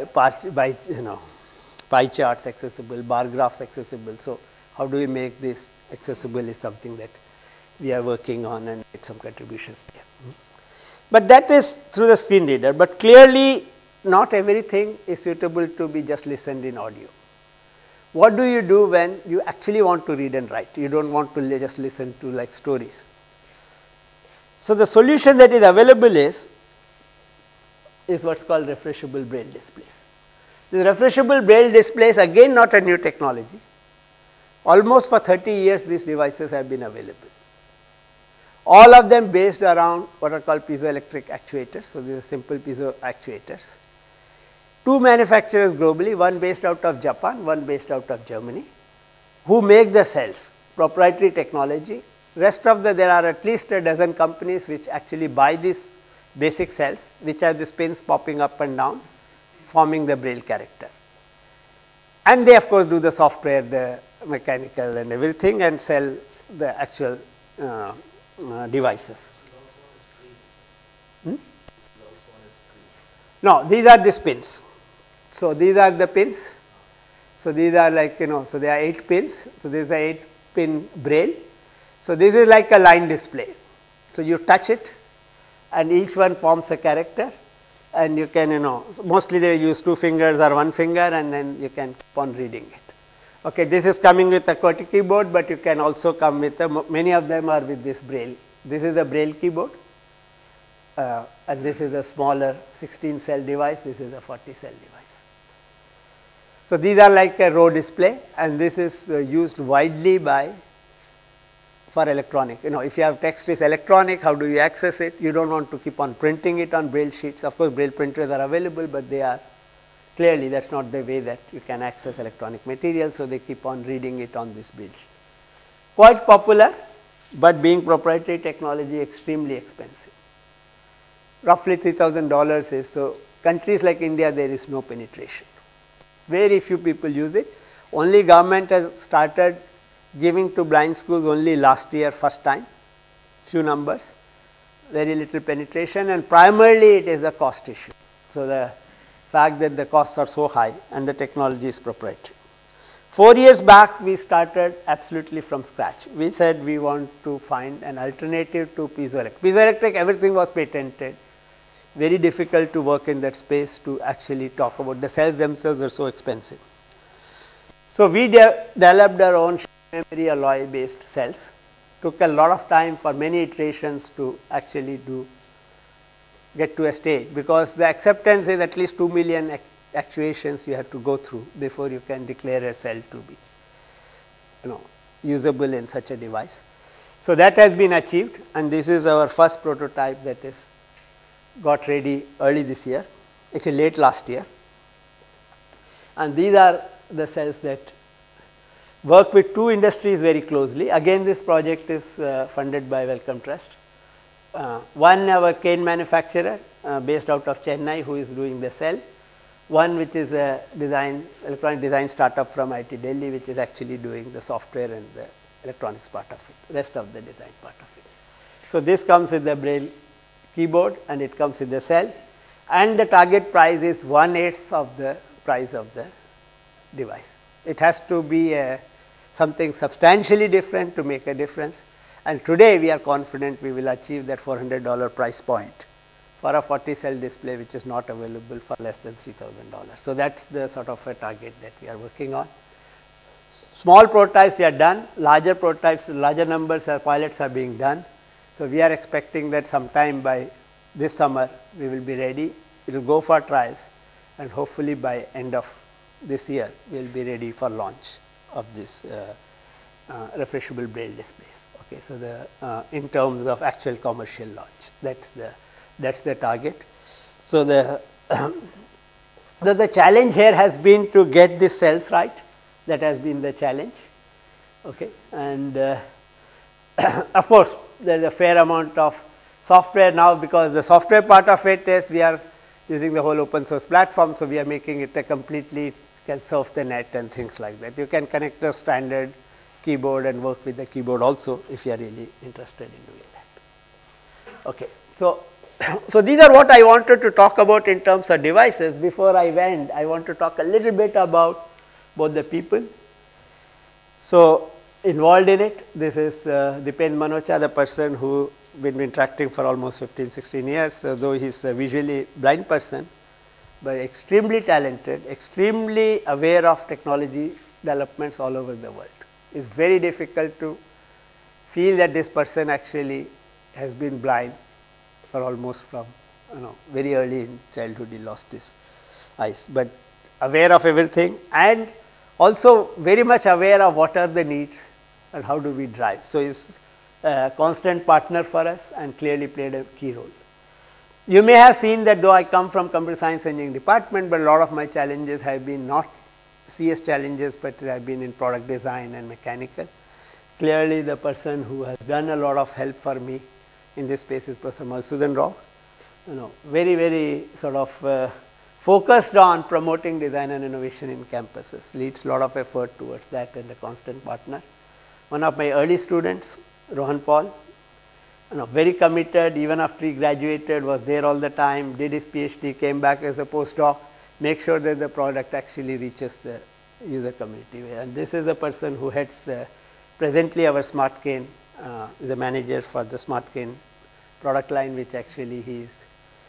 pie charts accessible, bar graphs accessible. So how do we make this accessible is something that we are working on and made some contributions there. But that is through the screen reader, but clearly not everything is suitable to be just listened in audio. What do you do when you actually want to read and write? You do not want to just listen to like stories. So the solution that is available is what is called refreshable braille displays. The refreshable braille displays, again not a new technology. Almost for 30 years these devices have been available. All of them based around what are called piezoelectric actuators. So, these are simple piezo actuators. Two manufacturers globally, one based out of Japan, one based out of Germany, who make the cells, proprietary technology. Rest of there are at least a dozen companies which actually buy these basic cells, which have the pins popping up and down, forming the Braille character. And they of course do the software, the mechanical and everything, and sell the actual devices. No, these are the pins. So, these are the pins. So, these are like so there are 8 pins. So, this is a 8 pin Braille. So, this is like a line display. So, you touch it and each one forms a character, and you can mostly they use 2 fingers or 1 finger, and then you can keep on reading it. Okay, this is coming with a QWERTY keyboard, but you can also come with many of them are with this Braille. This is a Braille keyboard, and this is a smaller 16 cell device, this is a 40 cell device. So, these are like a row display, and this is used widely for electronic. If you have text is electronic, how do you access it? You do not want to keep on printing it on Braille sheets. Of course, Braille printers are available, but they are clearly that is not the way that you can access electronic material. So, they keep on reading it on this Braille sheet. Quite popular, but being proprietary technology extremely expensive. Roughly $3,000 is, so countries like India there is no penetration. Very few people use it. Only government has started giving to blind schools only last year first time, few numbers, very little penetration, and primarily it is a cost issue. So, the fact that the costs are so high and the technology is proprietary. 4 years back we started absolutely from scratch. We said we want to find an alternative to piezoelectric. Piezoelectric, everything was patented, very difficult to work in that space to actually talk about. The cells themselves were so expensive. So, we developed our own memory alloy based cells. Took a lot of time for many iterations to actually get to a stage, because the acceptance is at least 2 million actuations you have to go through before you can declare a cell to be usable in such a device. So, that has been achieved, and this is our first prototype that is got ready early this year, actually late last year, and these are the cells that work with 2 industries very closely. Again, this project is funded by Wellcome Trust. One, our cane manufacturer based out of Chennai, who is doing the cell. One which is a electronic design startup from IIT Delhi, which is actually doing the software and the electronics part of it, rest of the design part of it. So, this comes with the Braille keyboard and it comes with the cell, and the target price is 1/8 of the price of the device. It has to be something substantially different to make a difference, and today we are confident we will achieve that $400 price point for a 40 cell display, which is not available for less than $3,000. So, that is the sort of a target that we are working on. Small prototypes we are done, larger prototypes, larger numbers of pilots are being done. So, we are expecting that sometime by this summer we will be ready, it will go for trials, and hopefully by end of this year we will be ready for launch of this refreshable Braille displays. Okay, so, the in terms of actual commercial launch, that is the target. So, the challenge here has been to get the cells right, that has been the challenge. Okay, and of course, there is a fair amount of software now, because the software part of it is we are using the whole open source platform. So, we are making it a completely can surf the net and things like that. You can connect a standard keyboard and work with the keyboard also if you are really interested in doing that. Okay. So, these are what I wanted to talk about in terms of devices. Before I end, I want to talk a little bit about both the people. So, involved in it, this is Dipen Manocha, the person who been interacting for almost 15-16 years, though he is a visually blind person, but extremely talented, extremely aware of technology developments all over the world. It is very difficult to feel that this person actually has been blind for almost from very early in childhood he lost his eyes, but aware of everything and also very much aware of what are the needs and how do we drive. So, is a constant partner for us and clearly played a key role. You may have seen that though I come from computer science engineering department, but a lot of my challenges have been not CS challenges, but have been in product design and mechanical. Clearly, the person who has done a lot of help for me in this space is Professor Madhusudan Rao. Very sort of focused on promoting design and innovation in campuses, leads a lot of effort towards that and a constant partner. One of my early students, Rohan Paul, very committed, even after he graduated, was there all the time, did his PhD, came back as a postdoc, make sure that the product actually reaches the user community. And this is a person who heads the, presently our SmartCain, is a manager for the SmartCain product line, which actually he is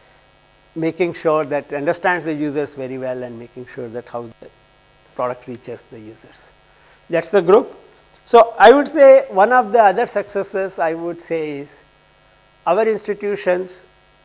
making sure that understands the users very well and making sure that how the product reaches the users. That is the group. So, I would say one of the other successes I would say is our institutions,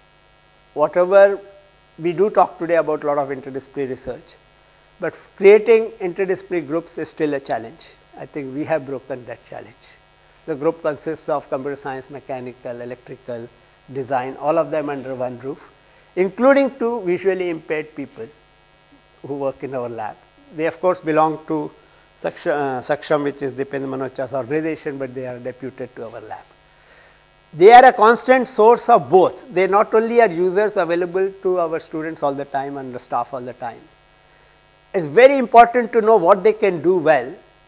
whatever we do talk today about a lot of interdisciplinary research, but creating interdisciplinary groups is still a challenge. I think we have broken that challenge. The group consists of computer science, mechanical, electrical, design, all of them under one roof, including 2 visually impaired people who work in our lab. They of course belong to Saksham, which is Dipendra Manocha's organization, but they are deputed to our lab. They are a constant source of both. They not only are users available to our students all the time and the staff all the time. It is very important to know what they can do well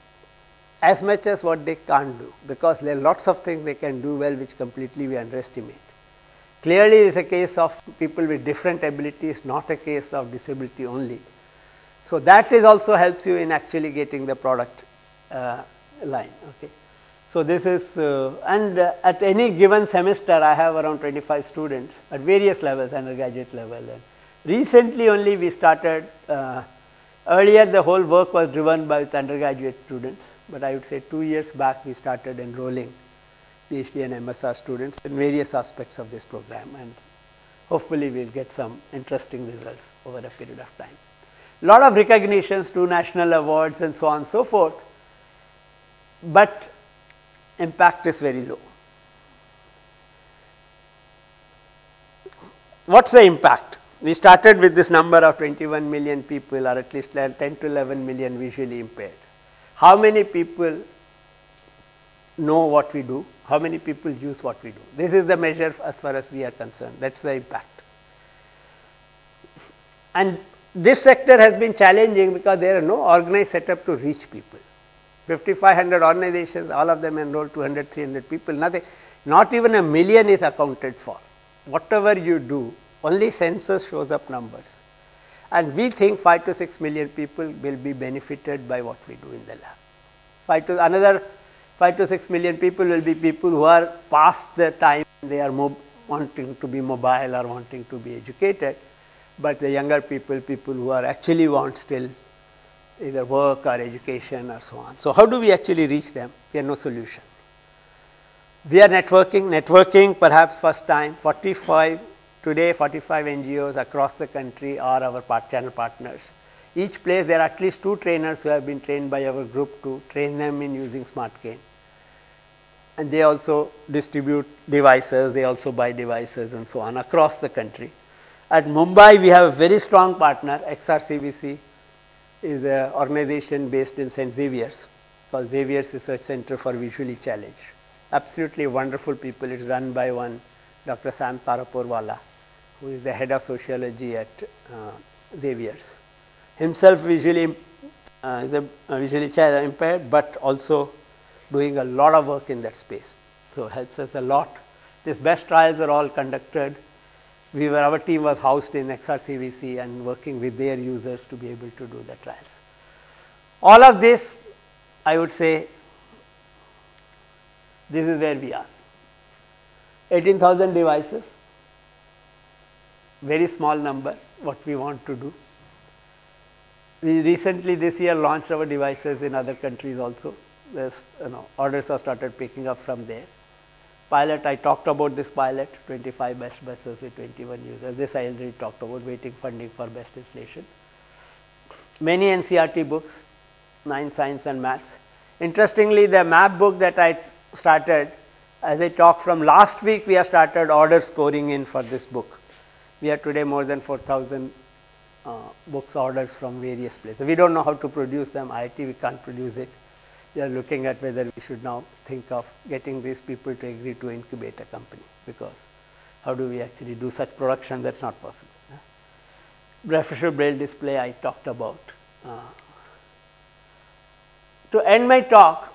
as much as what they can't do, because there are lots of things they can do well which completely we underestimate. Clearly, it is a case of people with different abilities, not a case of disability only. So, that is also helps you in actually getting the product line. Okay. So, this is and at any given semester I have around 25 students at various levels, undergraduate level, and recently only we started, earlier the whole work was driven by undergraduate students, but I would say 2 years back we started enrolling PhD and MSR students in various aspects of this program, and hopefully we will get some interesting results over a period of time. Lot of recognitions, 2 national awards and so on and so forth, but impact is very low. What is the impact? We started with this number of 21 million people, or at least 10 to 11 million visually impaired. How many people know what we do? How many people use what we do? This is the measure as far as we are concerned. That is the impact. And this sector has been challenging because there are no organized setup to reach people. 5,500 organizations, all of them enroll 200, 300 people, nothing, not even a million is accounted for. Whatever you do, only census shows up numbers. And we think 5 to 6 million people will be benefited by what we do in the lab. Another 5 to 6 million people will be people who are past the time they are wanting to be mobile or wanting to be educated, but the younger people, people who are actually want still either work or education or so on. So, how do we actually reach them? We have no solution. We are networking perhaps first time, 45 NGOs across the country are our channel partners. Each place there are at least 2 trainers who have been trained by our group to train them in using SmartCain. And they also distribute devices, they also buy devices and so on across the country. At Mumbai, we have a very strong partner. XRCVC is an organization based in St. Xavier's called Xavier's Research Center for Visually Challenged. Absolutely wonderful people. It is run by one Dr. Sam Taraporwala, who is the head of sociology at Xavier's. Himself visually is a visually impaired, but also doing a lot of work in that space. So, helps us a lot. These best trials are all conducted. Our team was housed in XRCVC and working with their users to be able to do the trials. All of this, I would say, this is where we are. 18,000 devices, very small number, what we want to do. We recently this year launched our devices in other countries also. There's, orders have started picking up from there. Pilot, I talked about this pilot, 25 best buses with 21 users. This I already talked about, waiting funding for best installation. Many NCERT books, 9 science and maths. Interestingly, the map book that I started, as I talked from last week, we have started orders pouring in for this book. We have today more than 4,000 books orders from various places. We do not know how to produce them, IIT we can't produce it. We are looking at whether we should now think of getting these people to agree to incubate a company, because how do we actually do such production, that is not possible. Refresher braille display I talked about. To end my talk,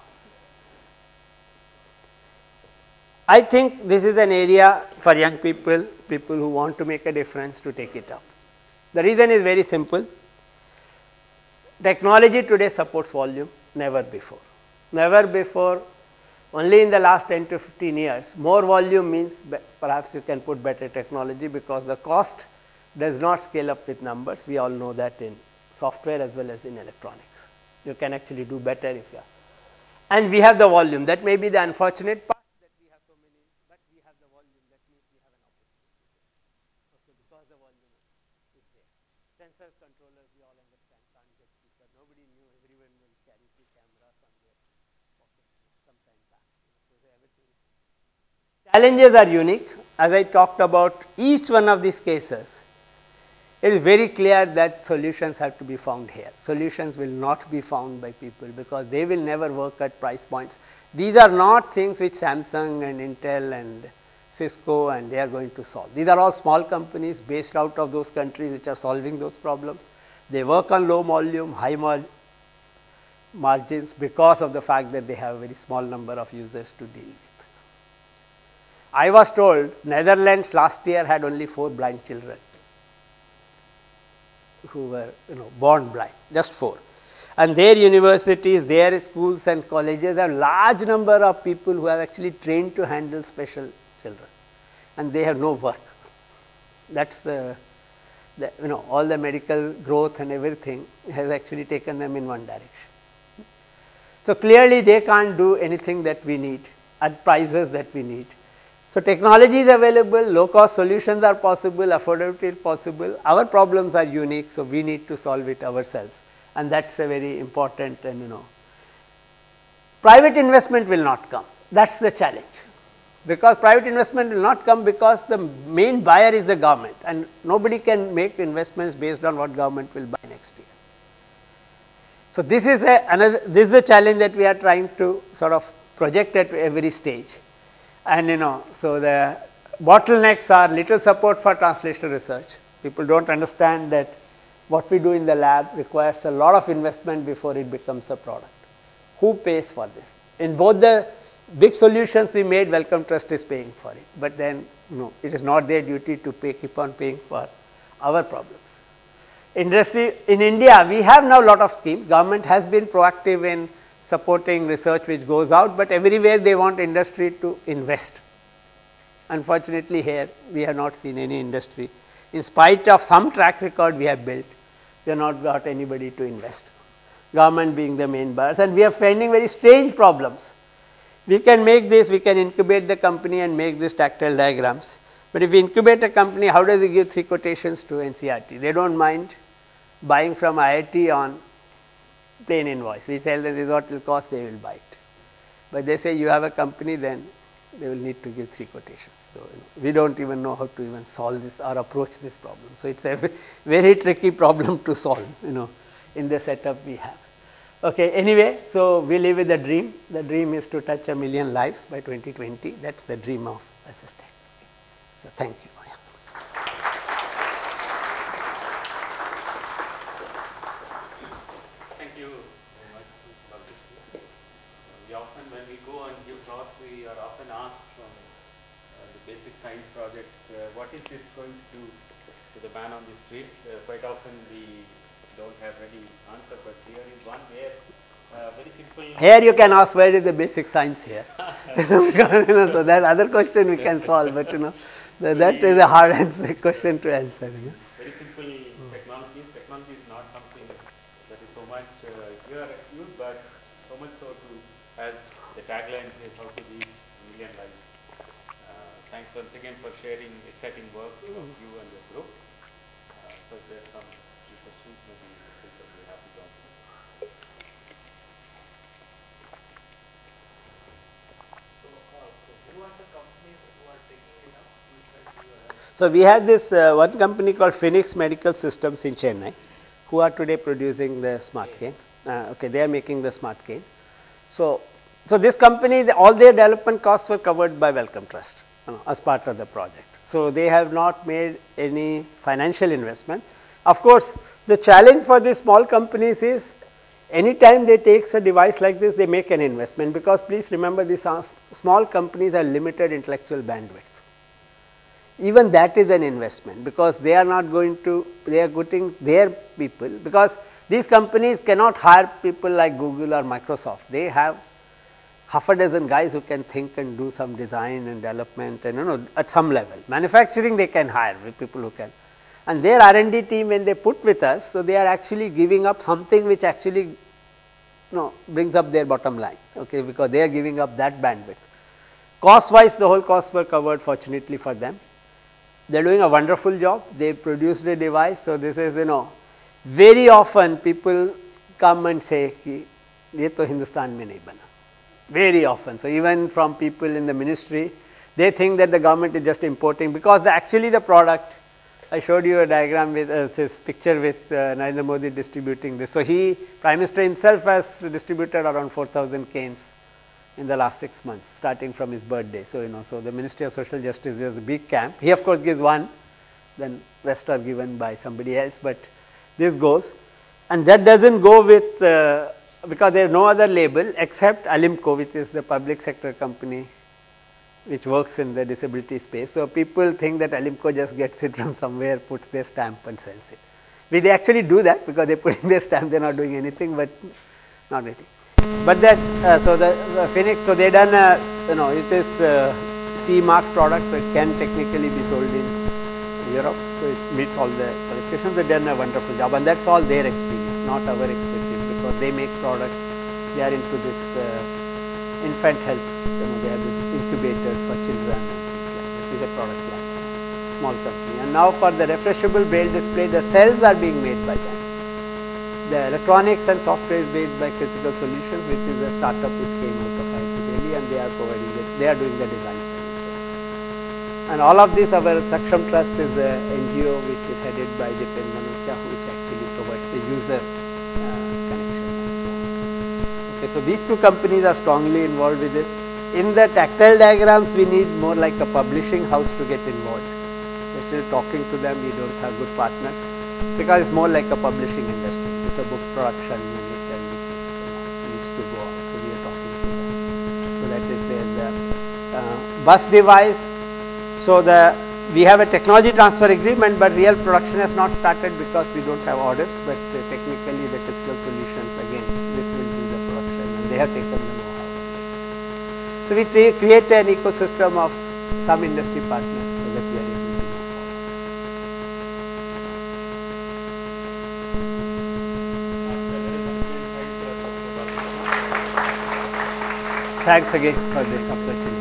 I think this is an area for young people, people who want to make a difference, to take it up. The reason is very simple. Technology today supports volume, never before. Never before, only in the last 10 to 15 years, more volume means perhaps you can put better technology, because the cost does not scale up with numbers. We all know that in software as well as in electronics. You can actually do better if you are. And we have the volume. That may be the unfortunate part, that we have so many, but we have the volume. That means we have an opportunity. Okay, because the volume is there. Sensors, controllers, we all understand, can't get cheaper. Nobody knew everyone will carry 2 cameras on their pocket sometime back. So everything is. Challenges are unique. As I talked about each one of these cases, it is very clear that solutions have to be found here. Solutions will not be found by people, because they will never work at price points. These are not things which Samsung and Intel and Cisco and they are going to solve. These are all small companies based out of those countries which are solving those problems. They work on low volume, high margins, because of the fact that they have a very small number of users to deal with. I was told Netherlands last year had only 4 blind children who were born blind, just 4. And their universities, their schools and colleges have large number of people who have actually trained to handle special children, and they have no work. That is the all the medical growth and everything has actually taken them in one direction. So clearly they can't do anything that we need at prices that we need. So technology is available, low cost solutions are possible, affordability is possible. Our problems are unique, so we need to solve it ourselves, and that is a very important. And private investment will not come. That is the challenge, because private investment will not come, because the main buyer is the government, and nobody can make investments based on what government will buy next year. So this is a challenge that we are trying to sort of project at every stage. And so the bottlenecks are little support for translational research. People do not understand that what we do in the lab requires a lot of investment before it becomes a product. Who pays for this? In both the big solutions we made, Wellcome Trust is paying for it, but then it is not their duty to keep on paying for our problems. Industry in India, we have now a lot of schemes. Government has been proactive in supporting research which goes out, but everywhere they want industry to invest. Unfortunately, here we have not seen any industry. In spite of some track record we have built, we have not got anybody to invest, government being the main buyers, and we are finding very strange problems. We can make this, we can incubate the company and make these tactile diagrams, but if we incubate a company, how does it give 3 quotations to NCERT? They do not mind buying from IIT on plain invoice. We tell them this is what it will cost, they will buy it. But they say you have a company, then they will need to give 3 quotations. So we do not even know how to even solve this or approach this problem. So it is a very tricky problem to solve, in the setup we have. Okay, anyway, so we live with the dream. The dream is to touch 1 million lives by 2020. That is the dream of Assistek. So thank you. When we go and give talks, we are often asked from the basic science project, what is this going to do to the man on the street? Quite often we don't have ready answer, but here is one where very simple. Here you can ask where is the basic science here. So that other question we can solve, but that is a hard question to answer. Very simple technologies. Technology is not something that is so much here used, but so much so to, as the tagline says, how to reach 1 million lives. Thanks once again for sharing exciting work of you and your group. So if there are some questions, maybe the speaker will be happy to answer. So, we have this one company called Phoenix Medical Systems in Chennai, who are today producing the smart cane. Okay, they are making the smart cane. So, this company, all their development costs were covered by Wellcome Trust, as part of the project. So, they have not made any financial investment. Of course, the challenge for these small companies is anytime they take a device like this, they make an investment, because please remember, these small companies have limited intellectual bandwidth. Even that is an investment, because they are not going to, they are putting their people, because these companies cannot hire people like Google or Microsoft. They have half a dozen guys who can think and do some design and development and at some level. Manufacturing they can hire with people who can, and their R&D team when they put with us, so they are actually giving up something which actually brings up their bottom line, okay, because they are giving up that bandwidth. Cost wise, the whole costs were covered, fortunately for them. They are doing a wonderful job. They produced a device. So, this is very often people come and say ki ye to Hindustan mein nahi bana, very often. So, even from people in the ministry, they think that the government is just importing, because actually the product, I showed you a diagram with this picture with Narendra Modi distributing this. So, Prime Minister himself has distributed around 4,000 canes in the last 6 months, starting from his birthday. So, so the Ministry of Social Justice is a big camp. He of course gives one, then rest are given by somebody else, but this goes, and that does not go with because there is no other label except Alimco, which is the public sector company which works in the disability space. So, people think that Alimco just gets it from somewhere, puts their stamp and sells it. They actually do that, because they put in their stamp, they are not doing anything, but not really. But that so the Phoenix, so they done it is CE mark product, so it can technically be sold in Europe. So, it meets all the qualifications. They done a wonderful job, and that is all their experience, not our expertise, because they make products, they are into this infant health, they have these incubators for children and things like that. Is a product line, small company. And now for the refreshable braille display, the cells are being made by them. The electronics and software is made by Critical Solutions, which is a startup which came out of IIT Delhi, and they are providing it, they are doing the design services. And all of this, our Saksham Trust is a NGO which is headed by Dipen Manocha, which actually provides the user connection and so on. Okay, so these two companies are strongly involved with it. In the tactile diagrams, we need more like a publishing house to get involved. We are still talking to them, we do not have good partners, because it is more like a publishing industry. It is a book production unit, and which is needs to go out. So, we are talking to them. So, that is where the bus device. So, we have a technology transfer agreement, but real production has not started because we do not have orders, but technically the Critical Solutions, again this will do the production, and they have taken the know-how. So, we create an ecosystem of some industry partners, so that we are able to move forward. Thanks again for this opportunity.